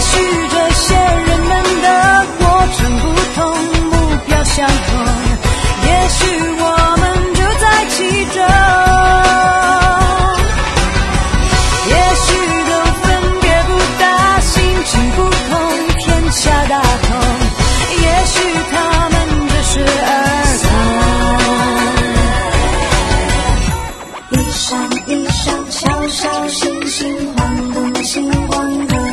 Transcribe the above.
许这些人们的过程不同，目标相同，也许我们就在其中，也许都分别不大，心情不同，天下大同，也许他们只是儿童。一闪一闪，小小星星，晃动星光的